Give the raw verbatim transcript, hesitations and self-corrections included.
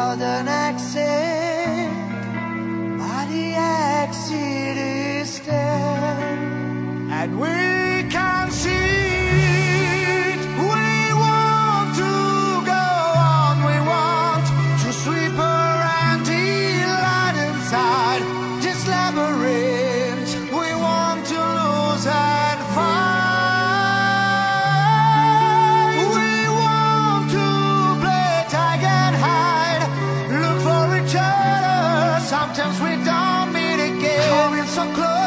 golden exit, but the exit is there, and we can see it. We want to go on, we want to sweep around the light inside this labyrinth. We want to lose and find. We want to play tag and hide, look for each other. Sometimes we don't meet again. Coming so close.